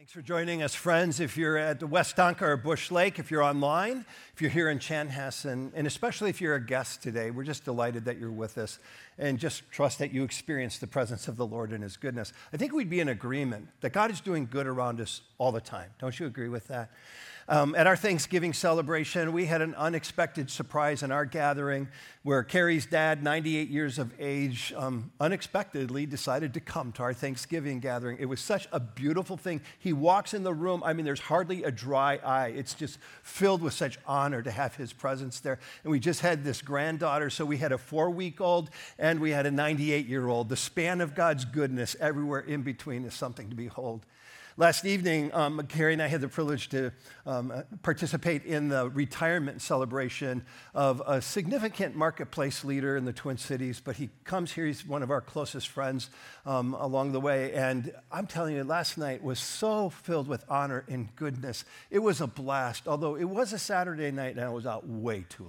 Thanks for joining us, friends. If you're at the West Tonka or Bush Lake, if you're online, if you're here in Chanhassen, and especially if you're a guest today, we're just delighted that you're with us and just trust that you experience the presence of the Lord and His goodness. I think we'd be in agreement that God is doing good around us all the time. Don't you agree with that? At our Thanksgiving celebration, we had an unexpected surprise in our gathering where Carrie's dad, 98 years of age, unexpectedly decided to come to our Thanksgiving gathering. It was such a beautiful thing. He walks in the room. I mean, there's hardly a dry eye. It's just filled with such honor to have his presence there. And we just had this granddaughter, so we had a 4-week-old and we had a 98-year-old. The span of God's goodness everywhere in between is something to behold. Last evening, Carrie and I had the privilege to participate in the retirement celebration of a significant marketplace leader in the Twin Cities, but he comes here, he's one of our closest friends along the way, and I'm telling you, last night was so filled with honor and goodness. It was a blast, although it was a Saturday night and I was out way too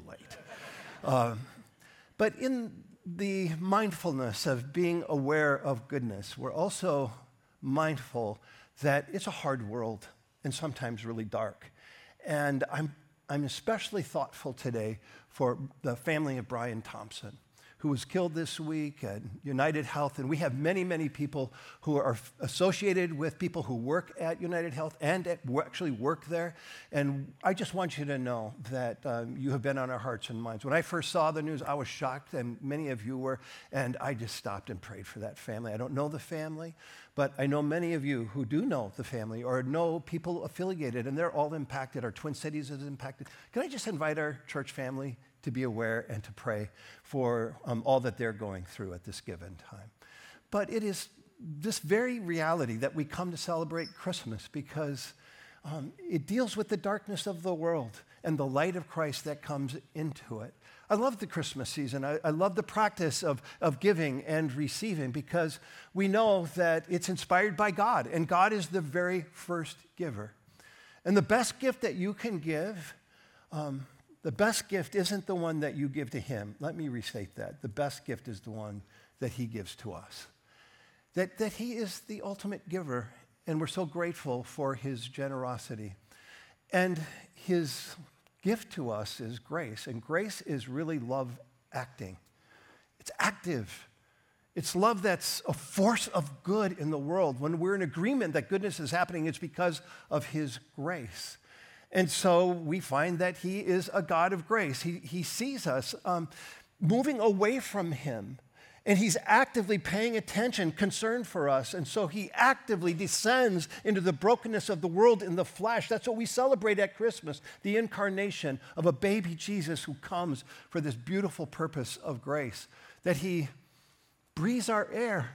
late. But in the mindfulness of being aware of goodness, we're also mindful that it's a hard world and sometimes really dark. And I'm especially thoughtful today for the family of Brian Thompson, who was killed this week at United Health. And we have many, many people who are associated with people who work at United Health and actually work there. And I just want you to know that you have been on our hearts and minds. When I first saw the news, I was shocked, and many of you were, and I just stopped and prayed for that family. I don't know the family, but I know many of you who do know the family or know people affiliated, and they're all impacted. Our Twin Cities is impacted. Can I just invite our church family to be aware and to pray for all that they're going through at this given time? But it is this very reality that we come to celebrate Christmas because it deals with the darkness of the world and the light of Christ that comes into it. I love the Christmas season. I love the practice of giving and receiving because we know that it's inspired by God, and God is the very first giver. And the best gift that you can give, the best gift isn't the one that you give to Him. Let me restate that. The best gift is the one that He gives to us. That He is the ultimate giver, and we're so grateful for His generosity. And His gift to us is grace, and grace is really love acting. It's active. It's love that's a force of good in the world. When we're in agreement that goodness is happening, it's because of His grace. And so we find that He is a God of grace. He sees us moving away from Him, and He's actively paying attention, concern for us. And so He actively descends into the brokenness of the world in the flesh. That's what we celebrate at Christmas, the incarnation of a baby Jesus who comes for this beautiful purpose of grace, that He breathes our air.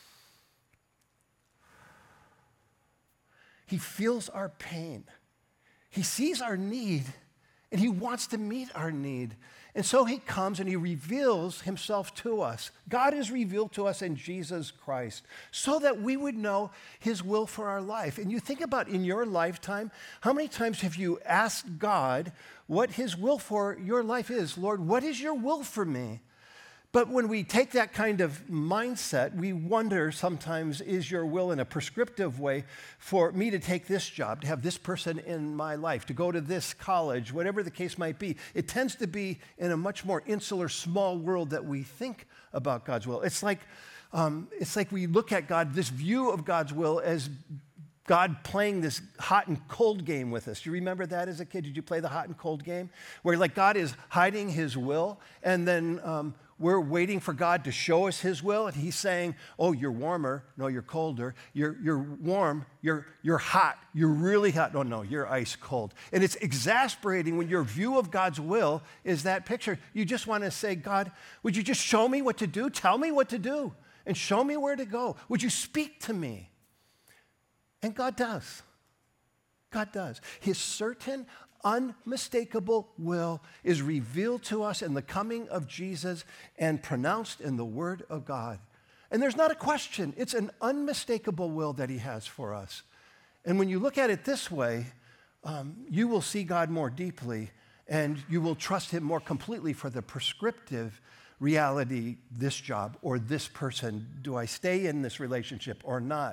He feels our pain. He sees our need, and He wants to meet our need. And so He comes and He reveals Himself to us. God is revealed to us in Jesus Christ so that we would know His will for our life. And you think about in your lifetime, how many times have you asked God what His will for your life is? Lord, what is your will for me? But when we take that kind of mindset, we wonder sometimes, is your will in a prescriptive way for me to take this job, to have this person in my life, to go to this college, whatever the case might be? It tends to be in a much more insular, small world that we think about God's will. It's like we look at God, this view of God's will as God playing this hot and cold game with us. Do you remember that as a kid? Did you play the hot and cold game? Where like God is hiding His will, and then we're waiting for God to show us His will, and He's saying, oh, you're warmer. No, you're colder. You're warm. You're hot. You're really hot. No, you're ice cold. And it's exasperating when your view of God's will is that picture. You just want to say, God, would you just show me what to do? Tell me what to do, and show me where to go. Would you speak to me? And God does. God does. His certain, unmistakable will is revealed to us in the coming of Jesus and pronounced in the Word of God. And there's not a question. It's an unmistakable will that He has for us. And when you look at it this way, you will see God more deeply, and you will trust Him more completely for the prescriptive reality, this job or this person. Do I stay in this relationship or not?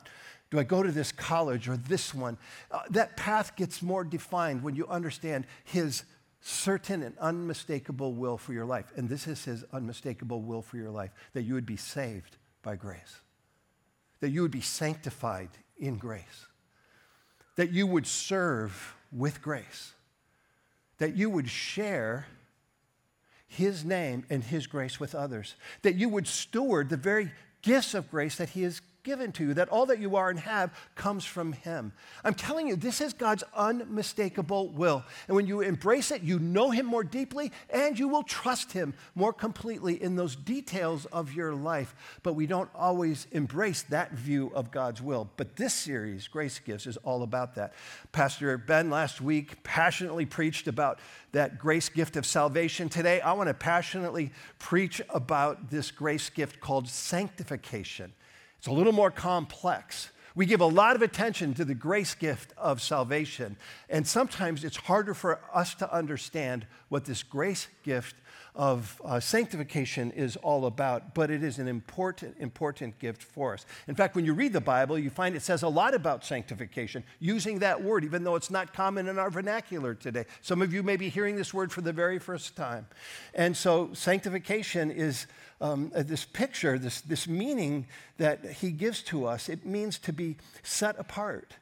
Do I go to this college or this one? That path gets more defined when you understand his certain and unmistakable will for your life. And this is his unmistakable will for your life, that you would be saved by grace, that you would be sanctified in grace, that you would serve with grace, that you would share his name and his grace with others, that you would steward the very gifts of grace that he has given to you, that all that you are and have comes from him. I'm telling you, this is God's unmistakable will. And when you embrace it, you know him more deeply and you will trust him more completely in those details of your life. But we don't always embrace that view of God's will. But this series, Grace Gifts, is all about that. Pastor Ben last week passionately preached about that grace gift of salvation. Today, I want to passionately preach about this grace gift called sanctification. It's a little more complex. We give a lot of attention to the grace gift of salvation, and sometimes it's harder for us to understand what this grace gift of sanctification is all about, but it is an important gift for us. In fact, when you read the Bible, you find it says a lot about sanctification, using that word, even though it's not common in our vernacular today. Some of you may be hearing this word for the very first time. And so sanctification is this picture, this meaning that he gives to us. It means to be set apart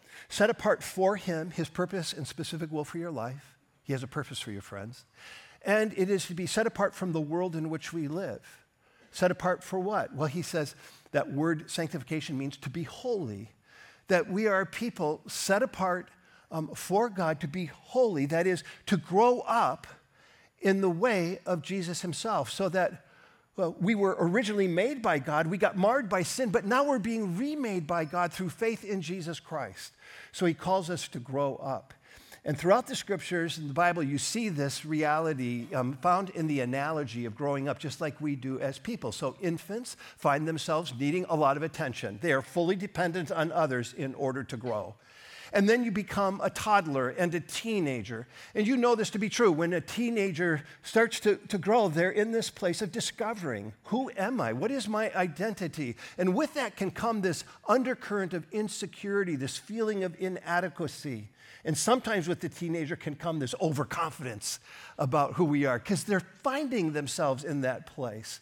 for him, his purpose and specific will for your life. He has a purpose for your friends. And it is to be set apart from the world in which we live. Set apart for what? Well, he says that word sanctification means to be holy, that we are people set apart for God to be holy, that is, to grow up in the way of Jesus himself, so that we were originally made by God, we got marred by sin, but now we're being remade by God through faith in Jesus Christ. So he calls us to grow up. And throughout the scriptures in the Bible, you see this reality found in the analogy of growing up, just like we do as people. So infants find themselves needing a lot of attention. They are fully dependent on others in order to grow. And then you become a toddler and a teenager. And you know this to be true. When a teenager starts to grow, they're in this place of discovering, who am I? What is my identity? And with that can come this undercurrent of insecurity, this feeling of inadequacy. And sometimes with the teenager can come this overconfidence about who we are, because they're finding themselves in that place.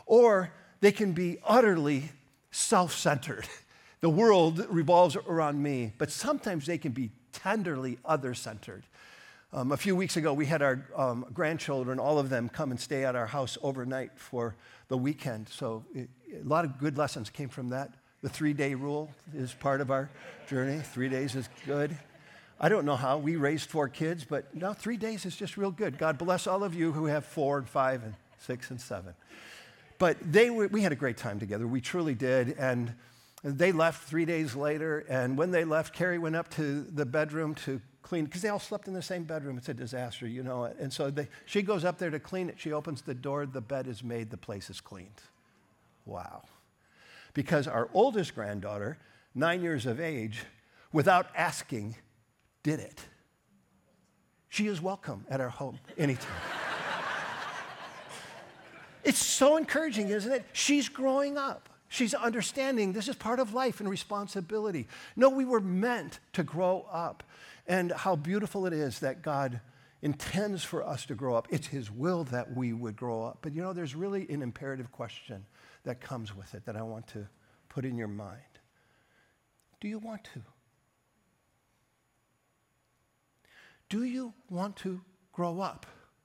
Or they can be utterly self-centered. The world revolves around me, but sometimes they can be tenderly other-centered. A few weeks ago, we had our grandchildren, all of them, come and stay at our house overnight for the weekend. So a lot of good lessons came from that. The 3-day rule is part of our journey. 3 days is good. I don't know how. We raised 4 kids, but no, 3 days is just real good. God bless all of you who have 4 and 5 and 6 and 7. But we had a great time together. We truly did. And they left 3 days later. And when they left, Carrie went up to the bedroom to clean, because they all slept in the same bedroom. It's a disaster, you know it. And so she goes up there to clean it. She opens the door. The bed is made. The place is cleaned. Wow. Because our oldest granddaughter, 9 years of age, without asking, did it. She is welcome at our home anytime. It's so encouraging, isn't it? She's growing up. She's understanding this is part of life and responsibility. No, we were meant to grow up. And how beautiful it is that God intends for us to grow up. It's his will that we would grow up. But you know, there's really an imperative question that comes with it that I want to put in your mind. Do you want to? Do you want to grow up?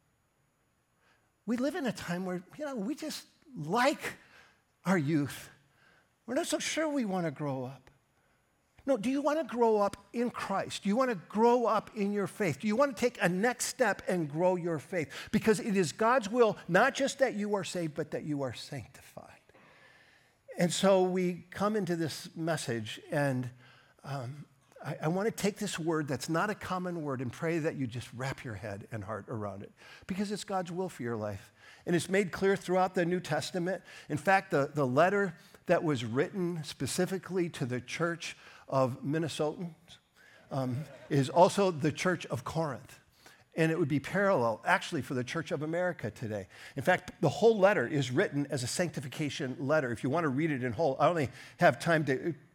We live in a time where, we just like our youth. We're not so sure we want to grow up. No, do you want to grow up in Christ? Do you want to grow up in your faith? Do you want to take a next step and grow your faith? Because it is God's will, not just that you are saved, but that you are sanctified. And so we come into this message, and I want to take this word that's not a common word and pray that you just wrap your head and heart around it, because it's God's will for your life. And it's made clear throughout the New Testament. In fact, the letter that was written specifically to the church of Minnesotans is also the church of Corinth. And it would be parallel, actually, for the Church of America today. In fact, the whole letter is written as a sanctification letter. If you want to read it in whole, I only have time to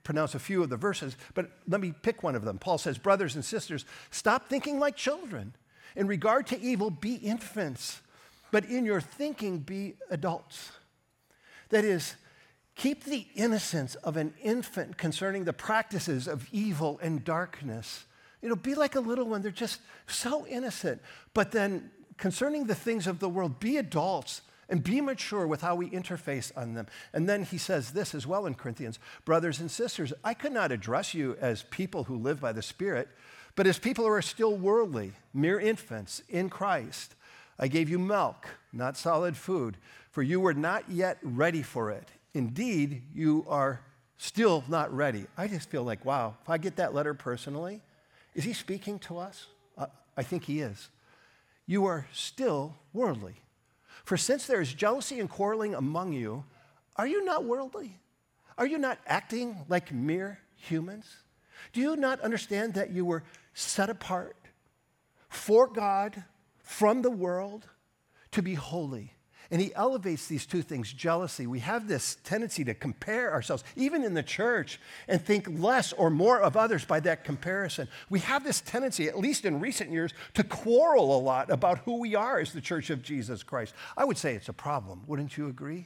pronounce a few of the verses, but let me pick one of them. Paul says, brothers and sisters, stop thinking like children. In regard to evil, be infants, but in your thinking, be adults. That is, keep the innocence of an infant concerning the practices of evil and darkness. Be like a little one. They're just so innocent. But then concerning the things of the world, be adults and be mature with how we interface on them. And then he says this as well in Corinthians, brothers and sisters, I could not address you as people who live by the Spirit, but as people who are still worldly, mere infants in Christ. I gave you milk, not solid food, for you were not yet ready for it. Indeed, you are still not ready. I just feel like, wow, if I get that letter personally, is he speaking to us? I think he is. You are still worldly. For since there is jealousy and quarreling among you, are you not worldly? Are you not acting like mere humans? Do you not understand that you were set apart for God from the world to be holy? And he elevates these two things, jealousy. We have this tendency to compare ourselves, even in the church, and think less or more of others by that comparison. We have this tendency, at least in recent years, to quarrel a lot about who we are as the Church of Jesus Christ. I would say it's a problem. Wouldn't you agree?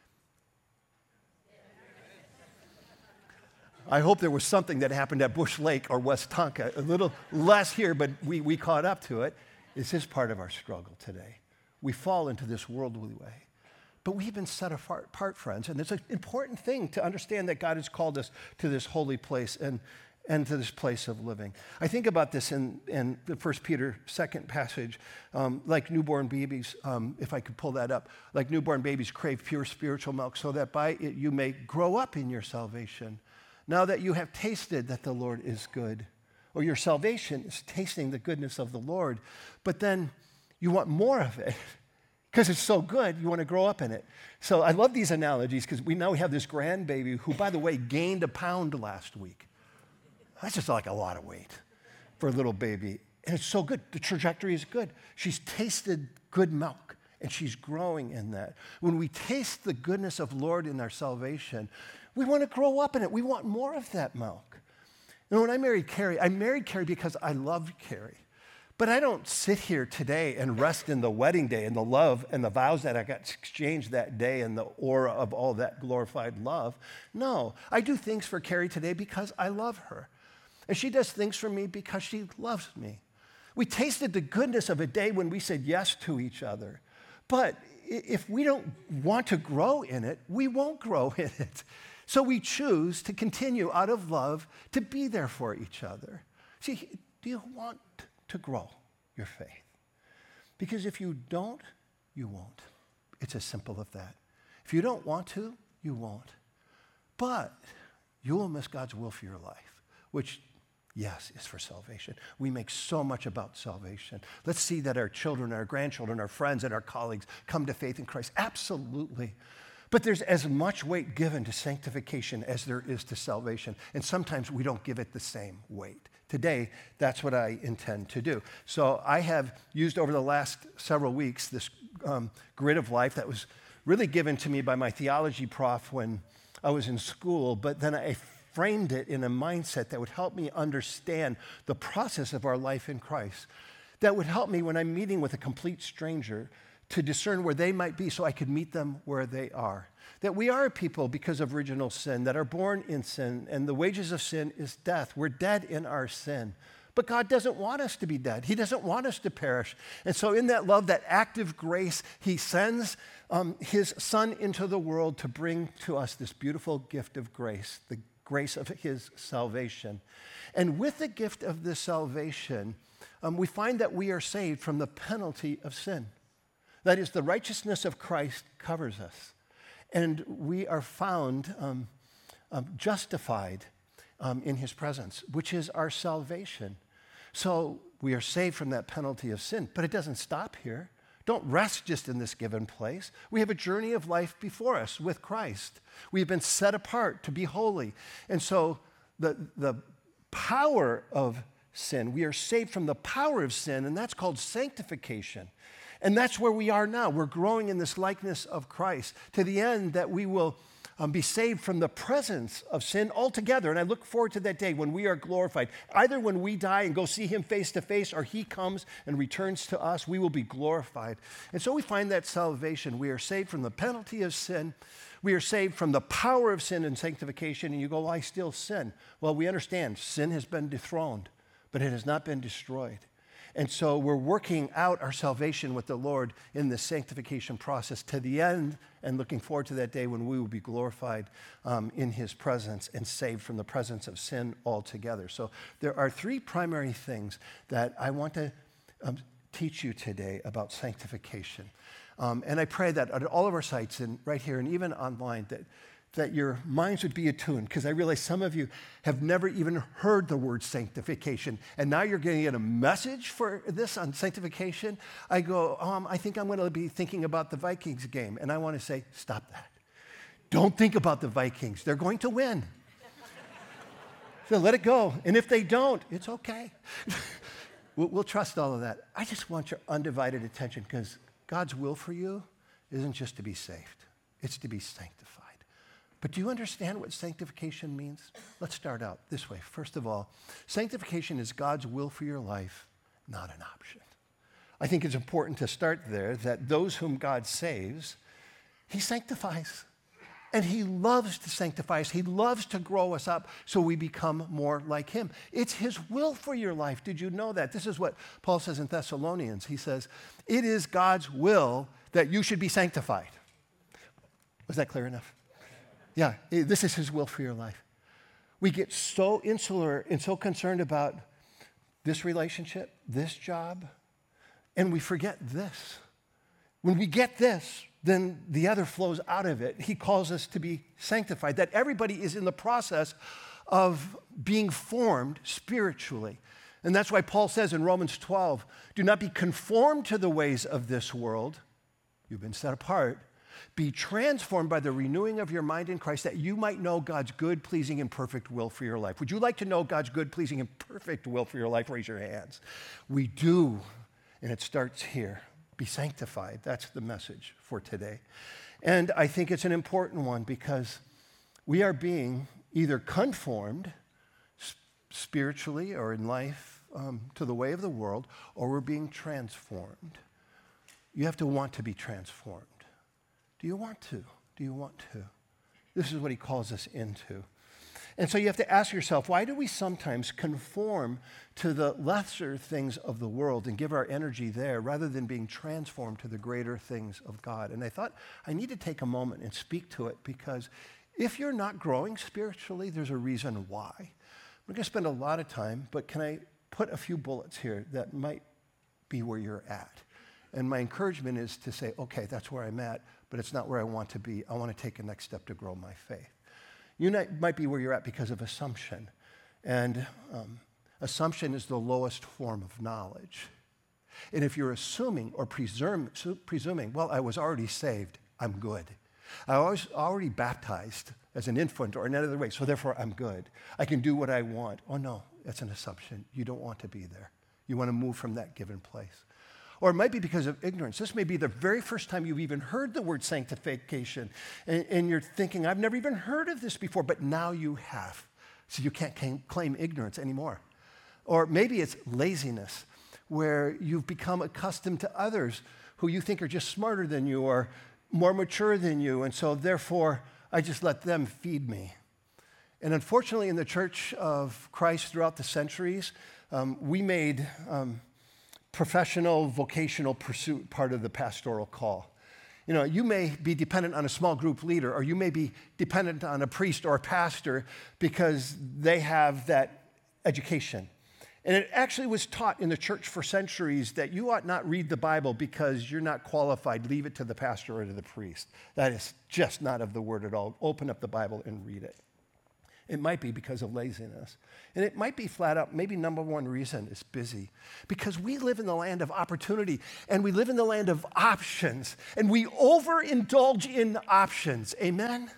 I hope there was something that happened at Bush Lake or West Tonka, a little less here, but we caught up to it. This is part of our struggle today. We fall into this worldly way. But we've been set apart, friends, and it's an important thing to understand that God has called us to this holy place and to this place of living. I think about this in the 1 Peter 2nd passage, like newborn babies, if I could pull that up, like newborn babies crave pure spiritual milk so that by it you may grow up in your salvation. Now that you have tasted that the Lord is good, or your salvation is tasting the goodness of the Lord, but then you want more of it because it's so good, you want to grow up in it. So I love these analogies because we have this grandbaby who, by the way, gained a pound last week. That's just like a lot of weight for a little baby. And it's so good. The trajectory is good. She's tasted good milk, and she's growing in that. When we taste the goodness of Lord in our salvation, we want to grow up in it. We want more of that milk. When I married Carrie because I loved Carrie. But I don't sit here today and rest in the wedding day and the love and the vows that I got exchanged that day and the aura of all that glorified love. No, I do things for Carrie today because I love her. And she does things for me because she loves me. We tasted the goodness of a day when we said yes to each other. But if we don't want to grow in it, we won't grow in it. So we choose to continue out of love to be there for each other. See, do you want to grow your faith? Because if you don't, you won't. It's as simple as that. If you don't want to, you won't. But you will miss God's will for your life, which, yes, is for salvation. We make so much about salvation. Let's see that our children, our grandchildren, our friends, and our colleagues come to faith in Christ. Absolutely. But there's as much weight given to sanctification as there is to salvation. And sometimes we don't give it the same weight. Today, that's what I intend to do. So I have used over the last several weeks this grid of life that was really given to me by my theology prof when I was in school, but then I framed it in a mindset that would help me understand the process of our life in Christ, that would help me when I'm meeting with a complete stranger to discern where they might be so I could meet them where they are. That we are a people because of original sin, that are born in sin, and the wages of sin is death. We're dead in our sin. But God doesn't want us to be dead. He doesn't want us to perish. And so in that love, that active grace, he sends his Son into the world to bring to us this beautiful gift of grace, the grace of his salvation. And with the gift of this salvation, we find that we are saved from the penalty of sin. That is, the righteousness of Christ covers us. And we are found justified in his presence, which is our salvation. So we are saved from that penalty of sin. But it doesn't stop here. Don't rest just in this given place. We have a journey of life before us with Christ. We've been set apart to be holy. And so the power of sin, we are saved from the power of sin, and that's called sanctification. And that's where we are now. We're growing in this likeness of Christ to the end that we will be saved from the presence of sin altogether. And I look forward to that day when we are glorified. Either when we die and go see him face to face, or he comes and returns to us, we will be glorified. And so we find that salvation. We are saved from the penalty of sin. We are saved from the power of sin and sanctification. And you go, well, I still sin. Well, we understand sin has been dethroned, but it has not been destroyed. And so we're working out our salvation with the Lord in this sanctification process to the end, and looking forward to that day when we will be glorified in his presence and saved from the presence of sin altogether. So there are three primary things that I want to teach you today about sanctification. And I pray that at all of our sites and right here and even online that your minds would be attuned, because I realize some of you have never even heard the word sanctification, and now you're getting a message for this on sanctification. I go, I think I'm going to be thinking about the Vikings game, and I want to say, stop that. Don't think about the Vikings. They're going to win. So let it go, and if they don't, it's okay. We'll trust all of that. I just want your undivided attention, because God's will for you isn't just to be saved. It's to be sanctified. But do you understand what sanctification means? Let's start out this way. First of all, sanctification is God's will for your life, not an option. I think it's important to start there, that those whom God saves, he sanctifies. And he loves to sanctify us. He loves to grow us up so we become more like him. It's his will for your life. Did you know that? This is what Paul says in Thessalonians. He says, it is God's will that you should be sanctified. Was that clear enough? Yeah, this is his will for your life. We get so insular and so concerned about this relationship, this job, and we forget this. When we get this, then the other flows out of it. He calls us to be sanctified, that everybody is in the process of being formed spiritually. And that's why Paul says in Romans 12, do not be conformed to the ways of this world. You've been set apart. Be transformed by the renewing of your mind in Christ, that you might know God's good, pleasing, and perfect will for your life. Would you like to know God's good, pleasing, and perfect will for your life? Raise your hands. We do, and it starts here. Be sanctified. That's the message for today. And I think it's an important one, because we are being either conformed spiritually or in life to the way of the world, or we're being transformed. You have to want to be transformed. Do you want to? Do you want to? This is what he calls us into. And so you have to ask yourself, why do we sometimes conform to the lesser things of the world and give our energy there rather than being transformed to the greater things of God? And I thought I need to take a moment and speak to it, because if you're not growing spiritually, there's a reason why. We're going to spend a lot of time, but can I put a few bullets here that might be where you're at? And my encouragement is to say, okay, that's where I'm at, but it's not where I want to be. I want to take a next step to grow my faith. You might be where you're at because of assumption. And assumption is the lowest form of knowledge. And if you're assuming or presuming, well, I was already saved, I'm good. I was already baptized as an infant or in another way, so therefore I'm good. I can do what I want. Oh no, that's an assumption. You don't want to be there. You want to move from that given place. Or it might be because of ignorance. This may be the very first time you've even heard the word sanctification, and you're thinking, I've never even heard of this before, but now you have. So you can't claim ignorance anymore. Or maybe it's laziness, where you've become accustomed to others who you think are just smarter than you or more mature than you, and so therefore I just let them feed me. And unfortunately, in the Church of Christ throughout the centuries, we made professional, vocational pursuit part of the pastoral call. You know, you may be dependent on a small group leader, or you may be dependent on a priest or a pastor because they have that education. And it actually was taught in the church for centuries that you ought not read the Bible because you're not qualified. Leave it to the pastor or to the priest. That is just not of the word at all. Open up the Bible and read it. It might be because of laziness. And it might be flat out, maybe number one reason is busy. Because we live in the land of opportunity, and we live in the land of options, and we overindulge in options. Amen?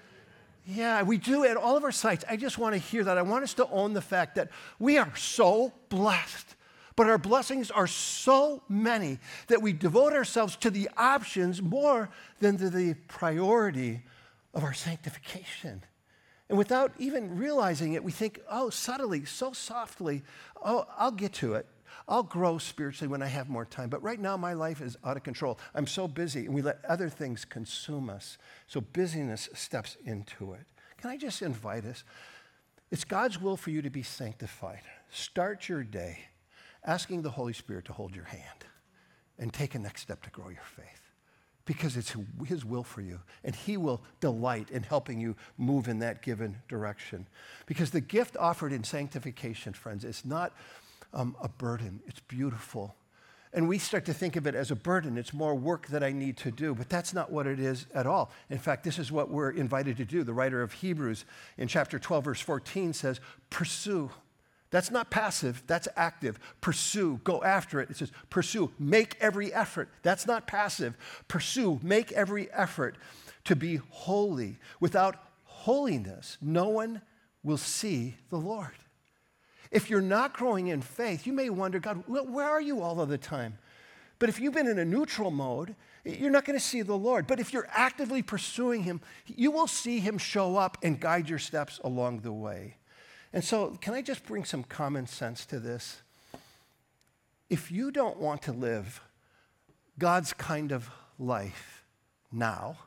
Yeah, we do at all of our sites. I just want to hear that. I want us to own the fact that we are so blessed, but our blessings are so many that we devote ourselves to the options more than to the priority of our sanctification. And without even realizing it, we think, oh, subtly, so softly, oh, I'll get to it. I'll grow spiritually when I have more time. But right now, my life is out of control. I'm so busy, and we let other things consume us. So busyness steps into it. Can I just invite us? It's God's will for you to be sanctified. Start your day asking the Holy Spirit to hold your hand and take a next step to grow your faith. Because it's his will for you, and he will delight in helping you move in that given direction. Because the gift offered in sanctification, friends, is not a burden. It's beautiful. And we start to think of it as a burden. It's more work that I need to do, but that's not what it is at all. In fact, this is what we're invited to do. The writer of Hebrews in chapter 12, verse 14 says, pursue. That's not passive, that's active. Pursue, go after it. It says, pursue, make every effort. That's not passive. Pursue, make every effort to be holy. Without holiness, no one will see the Lord. If you're not growing in faith, you may wonder, God, where are you all of the time? But if you've been in a neutral mode, you're not going to see the Lord. But if you're actively pursuing him, you will see him show up and guide your steps along the way. And so, can I just bring some common sense to this? If you don't want to live God's kind of life now,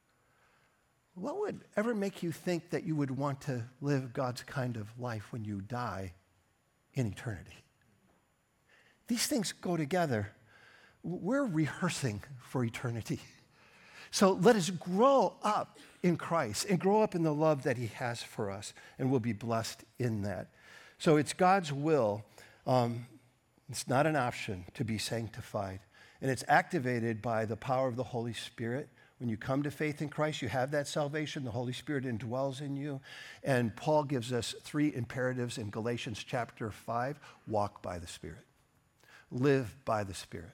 what would ever make you think that you would want to live God's kind of life when you die in eternity? These things go together. We're rehearsing for eternity. So let us grow up in Christ and grow up in the love that he has for us, and we'll be blessed in that. So it's God's will. It's not an option to be sanctified. And it's activated by the power of the Holy Spirit. When you come to faith in Christ, you have that salvation. The Holy Spirit indwells in you. And Paul gives us 3 imperatives in Galatians chapter 5. Walk by the Spirit. Live by the Spirit.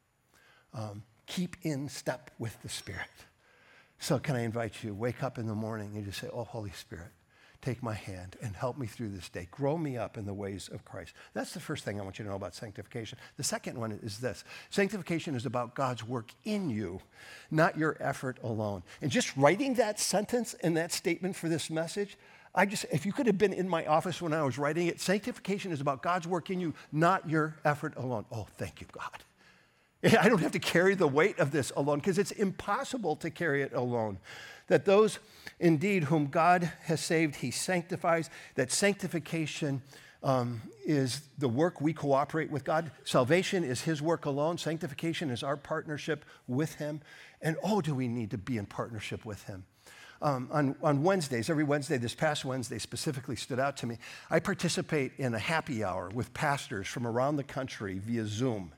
Keep in step with the Spirit. So can I invite you, wake up in the morning and just say, oh, Holy Spirit, take my hand and help me through this day. Grow me up in the ways of Christ. That's the first thing I want you to know about sanctification. The second one is this. Sanctification is about God's work in you, not your effort alone. And just writing that sentence and that statement for this message, if you could have been in my office when I was writing it, sanctification is about God's work in you, not your effort alone. Oh, thank you, God. I don't have to carry the weight of this alone because it's impossible to carry it alone. That those indeed whom God has saved, he sanctifies. That sanctification is the work we cooperate with God. Salvation is his work alone. Sanctification is our partnership with him. And oh, do we need to be in partnership with him. On Wednesdays, every Wednesday, this past Wednesday specifically stood out to me. I participate in a happy hour with pastors from around the country via Zoom.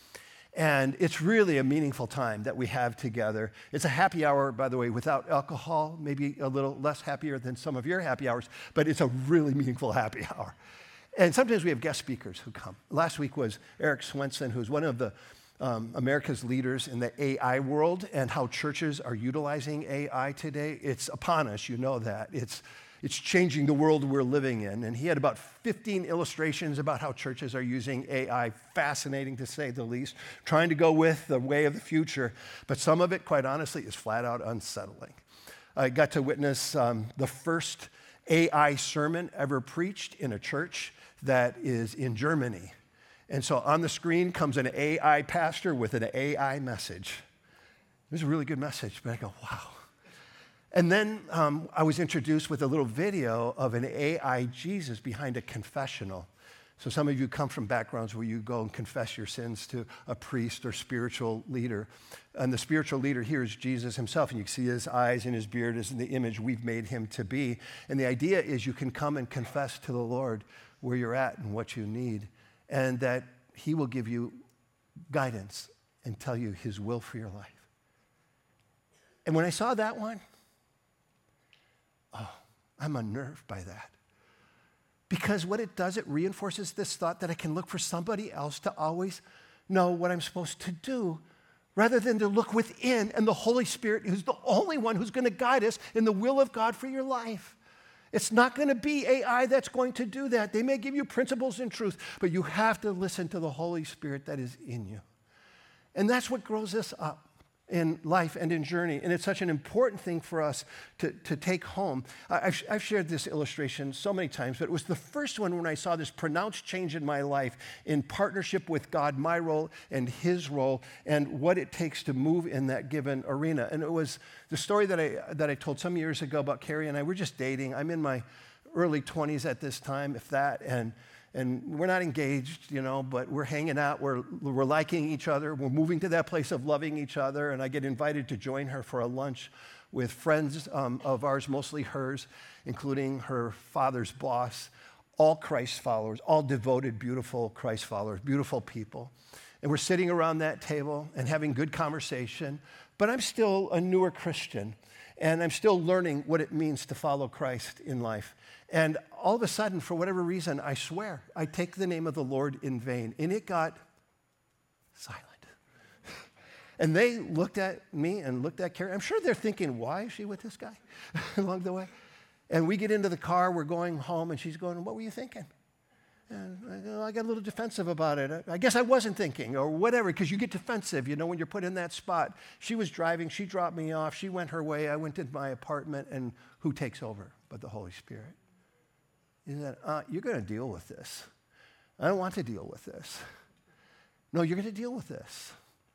And it's really a meaningful time that we have together. It's a happy hour, by the way, without alcohol, maybe a little less happier than some of your happy hours, but it's a really meaningful happy hour. And sometimes we have guest speakers who come. Last week was Eric Swenson, who's one of the America's leaders in the AI world and how churches are utilizing AI today. It's upon us, you know that. It's changing the world we're living in. And he had about 15 illustrations about how churches are using AI. Fascinating, to say the least. Trying to go with the way of the future. But some of it, quite honestly, is flat out unsettling. I got to witness the first AI sermon ever preached in a church that is in Germany. And so on the screen comes an AI pastor with an AI message. It was a really good message, but I go, wow. And then I was introduced with a little video of an AI Jesus behind a confessional. So some of you come from backgrounds where you go and confess your sins to a priest or spiritual leader. And the spiritual leader here is Jesus himself. And you can see his eyes and his beard is in the image we've made him to be. And the idea is you can come and confess to the Lord where you're at and what you need. And that he will give you guidance and tell you his will for your life. And when I saw that one, I'm unnerved by that. Because what it does, it reinforces this thought that I can look for somebody else to always know what I'm supposed to do, rather than to look within and the Holy Spirit who's the only one who's going to guide us in the will of God for your life. It's not going to be AI that's going to do that. They may give you principles and truth, but you have to listen to the Holy Spirit that is in you. And that's what grows us up. in life and in journey. And it's such an important thing for us to take home. I've shared this illustration so many times, but it was the first one when I saw this pronounced change in my life in partnership with God, my role and his role, and what it takes to move in that given arena. And it was the story that I told some years ago about Carrie and I. We're just dating. I'm in my early 20s at this time, if that, and we're not engaged, but we're hanging out, we're liking each other, we're moving to that place of loving each other, and I get invited to join her for a lunch with friends of ours, mostly hers, including her father's boss, all Christ followers, all devoted, beautiful Christ followers, beautiful people. And we're sitting around that table and having good conversation, but I'm still a newer Christian, and I'm still learning what it means to follow Christ in life. And all of a sudden, for whatever reason, I swear, I take the name of the Lord in vain. And it got silent. And they looked at me and looked at Carrie. I'm sure they're thinking, why is she with this guy along the way? And we get into the car, we're going home, and she's going, what were you thinking? And I got a little defensive about it. I guess I wasn't thinking, or whatever, because you get defensive, when you're put in that spot. She was driving, she dropped me off, she went her way, I went to my apartment, and who takes over but the Holy Spirit? He said, you're going to deal with this. I don't want to deal with this. No, you're going to deal with this.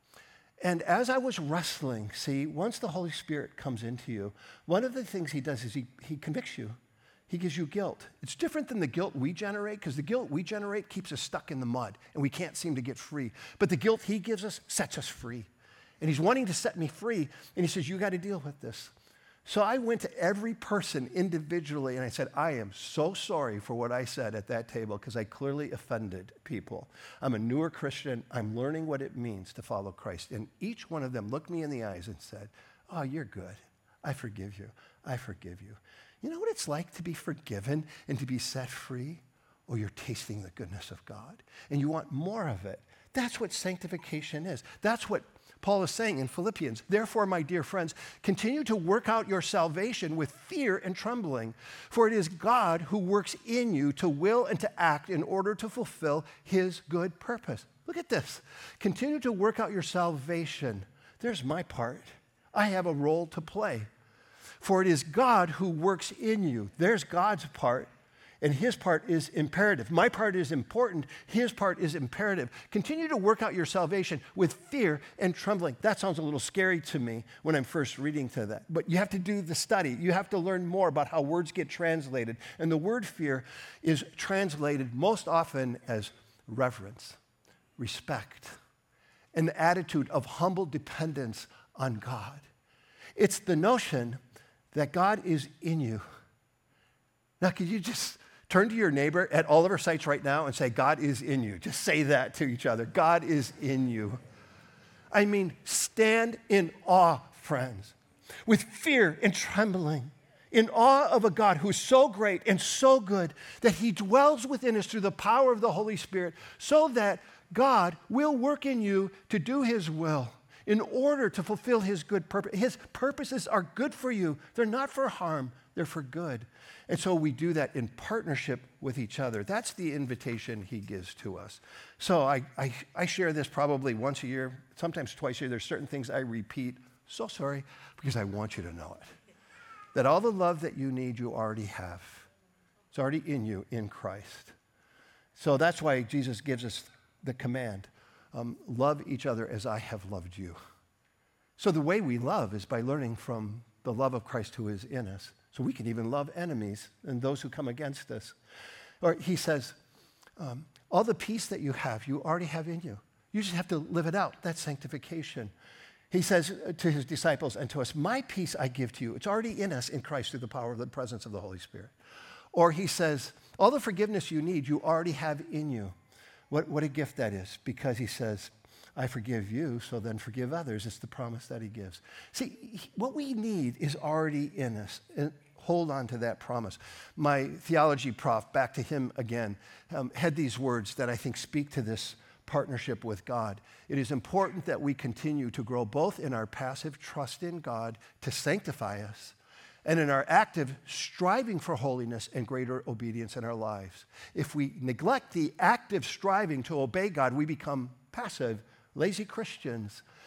And as I was wrestling, once the Holy Spirit comes into you, one of the things he does is he convicts you. He gives you guilt. It's different than the guilt we generate, because the guilt we generate keeps us stuck in the mud, and we can't seem to get free. But the guilt he gives us sets us free. And he's wanting to set me free, and he says, you got to deal with this. So I went to every person individually, and I said, I am so sorry for what I said at that table, because I clearly offended people. I'm a newer Christian. I'm learning what it means to follow Christ. And each one of them looked me in the eyes and said, oh, you're good. I forgive you. I forgive you. You know what it's like to be forgiven and to be set free? Oh, you're tasting the goodness of God, and you want more of it. That's what sanctification is. That's what Paul is saying in Philippians. Therefore, my dear friends, continue to work out your salvation with fear and trembling, for it is God who works in you to will and to act in order to fulfill his good purpose. Look at this. Continue to work out your salvation. There's my part. I have a role to play. For it is God who works in you. There's God's part. And his part is imperative. My part is important. His part is imperative. Continue to work out your salvation with fear and trembling. That sounds a little scary to me when I'm first reading to that. But you have to do the study. You have to learn more about how words get translated. And the word fear is translated most often as reverence, respect, an attitude of humble dependence on God. It's the notion that God is in you. Now, could you just turn to your neighbor at all of our sites right now and say, God is in you? Just say that to each other. God is in you. I mean, stand in awe, friends, with fear and trembling, in awe of a God who's so great and so good that he dwells within us through the power of the Holy Spirit, so that God will work in you to do his will in order to fulfill his good purpose. His purposes are good for you. They're not for harm. They're for good. And so we do that in partnership with each other. That's the invitation he gives to us. So I share this probably once a year, sometimes twice a year. There's certain things I repeat. So sorry, because I want you to know it. That all the love that you need, you already have. It's already in you in Christ. So that's why Jesus gives us the command, love each other as I have loved you. So the way we love is by learning from the love of Christ who is in us. So we can even love enemies and those who come against us. Or he says, all the peace that you have, you already have in you. You just have to live it out. That's sanctification. He says to his disciples and to us, my peace I give to you. It's already in us in Christ through the power of the presence of the Holy Spirit. Or he says, all the forgiveness you need, you already have in you. What a gift that is, because he says, I forgive you, so then forgive others. It's the promise that he gives. See, what we need is already in us. And hold on to that promise. My theology prof, back to him again, had these words that I think speak to this partnership with God. It is important that we continue to grow both in our passive trust in God to sanctify us and in our active striving for holiness and greater obedience in our lives. If we neglect the active striving to obey God, we become passive, lazy Christians.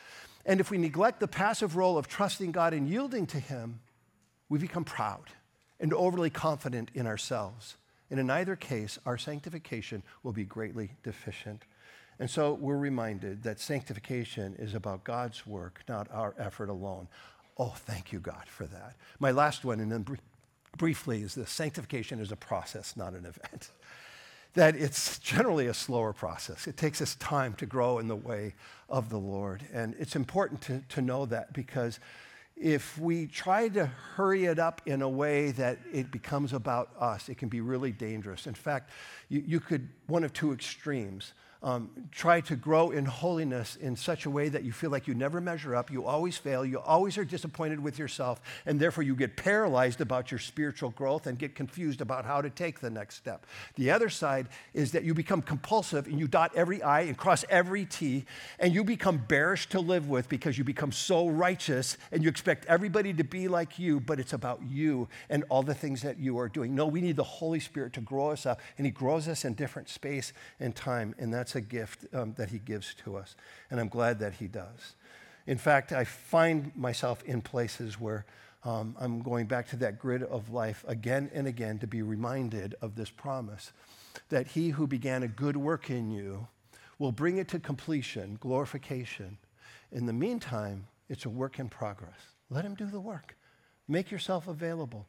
And if we neglect the passive role of trusting God and yielding to Him, we become proud and overly confident in ourselves. And in either case, our sanctification will be greatly deficient. And so we're reminded that sanctification is about God's work, not our effort alone. Oh, thank you, God, for that. My last one, and then briefly, is this: sanctification is a process, not an event. That it's generally a slower process. It takes us time to grow in the way of the Lord. And it's important to know that, because if we try to hurry it up in a way that it becomes about us, it can be really dangerous. In fact, you could, one of two extremes, try to grow in holiness in such a way that you feel like you never measure up, you always fail, you always are disappointed with yourself, and therefore you get paralyzed about your spiritual growth and get confused about how to take the next step. The other side is that you become compulsive and you dot every I and cross every T, and you become bearish to live with because you become so righteous and you expect everybody to be like you, but it's about you and all the things that you are doing. No, we need the Holy Spirit to grow us up, and He grows us in different space and time, and that's a gift that He gives to us, and I'm glad that He does. In fact, I find myself in places where I'm going back to that grid of life again and again to be reminded of this promise that He who began a good work in you will bring it to completion, glorification. In the meantime, it's a work in progress. Let Him do the work. Make yourself available.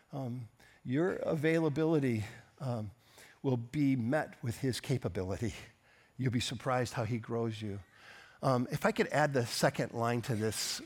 Your availability will be met with His capability. You'll be surprised how He grows you. If I could add the second line to this,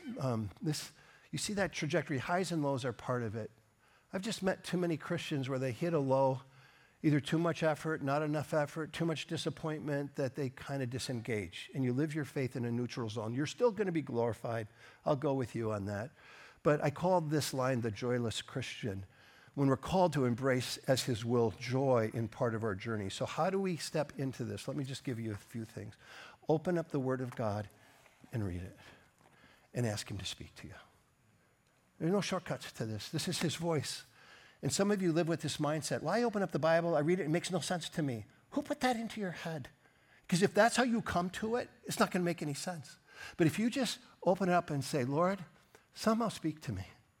you see that trajectory, highs and lows are part of it. I've just met too many Christians where they hit a low, either too much effort, not enough effort, too much disappointment, that they kind of disengage, and you live your faith in a neutral zone. You're still going to be glorified. I'll go with you on that. But I called this line the joyless Christian, when we're called to embrace as His will joy in part of our journey. So how do we step into this? Let me just give you a few things. Open up the Word of God and read it and ask Him to speak to you. There are no shortcuts to this. This is His voice. And some of you live with this mindset: well, I open up the Bible, I read it, it makes no sense to me. Who put that into your head? Because if that's how you come to it, it's not going to make any sense. But if you just open it up and say, Lord, somehow speak to me,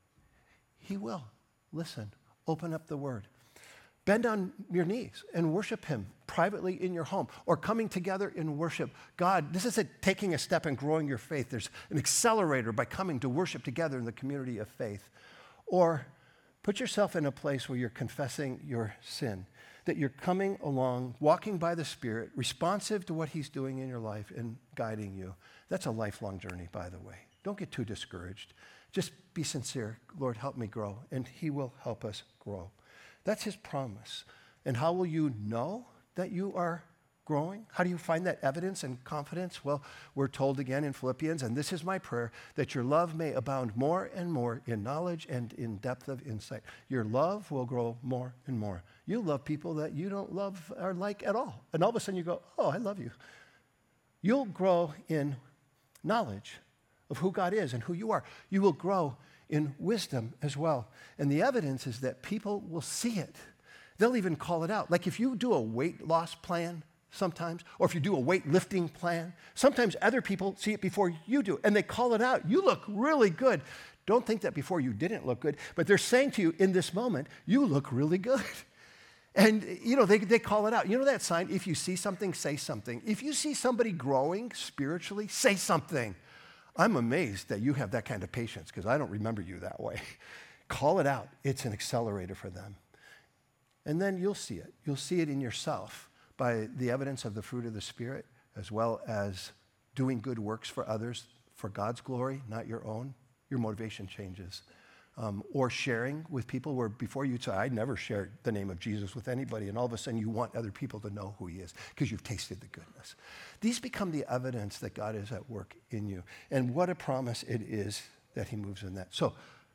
He will. Listen. Open up the Word. Bend on your knees and worship Him privately in your home, or coming together in worship. God, this isn't taking a step and growing your faith. There's an accelerator by coming to worship together in the community of faith. Or put yourself in a place where you're confessing your sin, that you're coming along, walking by the Spirit, responsive to what He's doing in your life and guiding you. That's a lifelong journey, by the way. Don't get too discouraged. Just be sincere. Lord, help me grow, and He will help us grow. That's His promise. And how will you know that you are growing? How do you find that evidence and confidence? Well, we're told again in Philippians, and this is my prayer, that your love may abound more and more in knowledge and in depth of insight. Your love will grow more and more. You love people that you don't love or like at all. And all of a sudden you go, oh, I love you. You'll grow in knowledge of who God is and who you are. You will grow in wisdom as well. And the evidence is that people will see it. They'll even call it out. Like if you do a weight loss plan sometimes, or if you do a weightlifting plan, sometimes other people see it before you do, and they call it out. You look really good. Don't think that before you didn't look good, but they're saying to you in this moment, you look really good. And, they call it out. You know that sign, if you see something, say something. If you see somebody growing spiritually, say something. I'm amazed that you have that kind of patience, because I don't remember you that way. Call it out. It's an accelerator for them. And then you'll see it. You'll see it in yourself by the evidence of the fruit of the Spirit, as well as doing good works for others for God's glory, not your own. Your motivation changes. Or sharing with people where before you'd say, I never shared the name of Jesus with anybody, and all of a sudden you want other people to know who He is because you've tasted the goodness. These become the evidence that God is at work in you. And what a promise it is that He moves in that. So,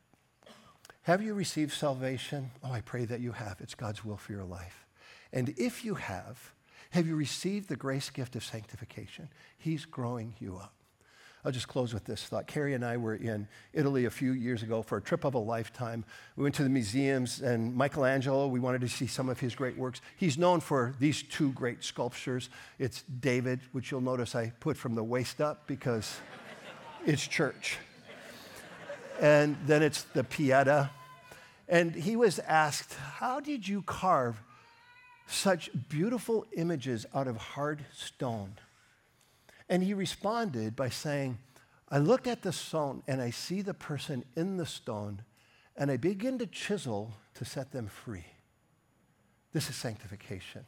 have you received salvation? Oh, I pray that you have. It's God's will for your life. And if you have you received the grace gift of sanctification? He's growing you up. I'll just close with this thought. Carrie and I were in Italy a few years ago for a trip of a lifetime. We went to the museums, and Michelangelo, we wanted to see some of his great works. He's known for these two great sculptures. It's David, which you'll notice I put from the waist up because It's church. And then it's the Pieta. And he was asked, how did you carve such beautiful images out of hard stone? And he responded by saying, I look at the stone and I see the person in the stone and I begin to chisel to set them free. This is sanctification.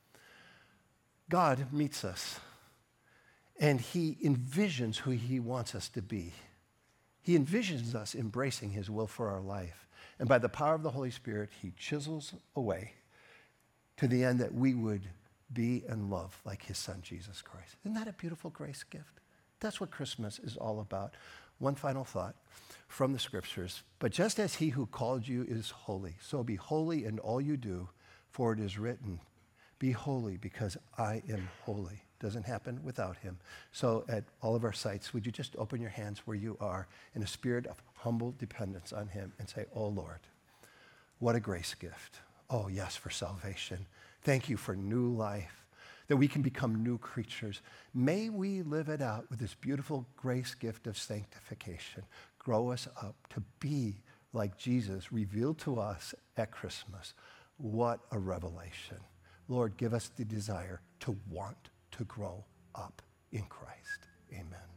God meets us and he envisions who he wants us to be. He envisions us embracing his will for our life. And by the power of the Holy Spirit, he chisels away to the end that we would be and love like his son, Jesus Christ. Isn't that a beautiful grace gift? That's what Christmas is all about. One final thought from the scriptures. But just as he who called you is holy, so be holy in all you do, for it is written, be holy because I am holy. Doesn't happen without him. So at all of our sites, would you just open your hands where you are in a spirit of humble dependence on him and say, oh Lord, what a grace gift. Oh yes, for salvation. Thank you for new life, that we can become new creatures. May we live it out with this beautiful grace gift of sanctification. Grow us up to be like Jesus revealed to us at Christmas. What a revelation. Lord, give us the desire to want to grow up in Christ. Amen.